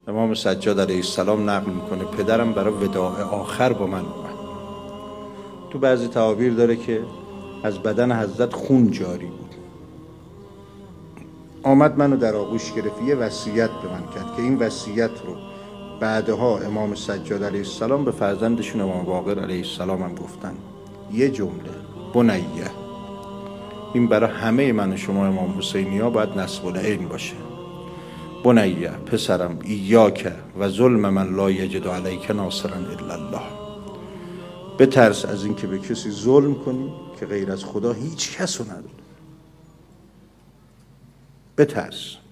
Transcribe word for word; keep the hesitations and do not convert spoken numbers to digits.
امام سجاد علیه السلام نقل میکنه پدرم برای وداع آخر با من اومد. تو بعضی تعابیر داره که از بدن حضرت خون جاری بود. آمد منو در آغوش گرفت، یه وصیت به من کرد که این وصیت رو بعدها امام سجاد علیه السلام به فرزندشون امام باقر علیه السلام هم گفتن. یه جمله: بنیه. این برای همه من و شما امام حسینی ها باید نصب العین باشه. بنیه، پسرم، ایاک و ظلم من لا یجد علیک ناصرا الا الله. بترس از این که به کسی ظلم کنی که غیر از خدا هیچ کس رو نداره. بترس.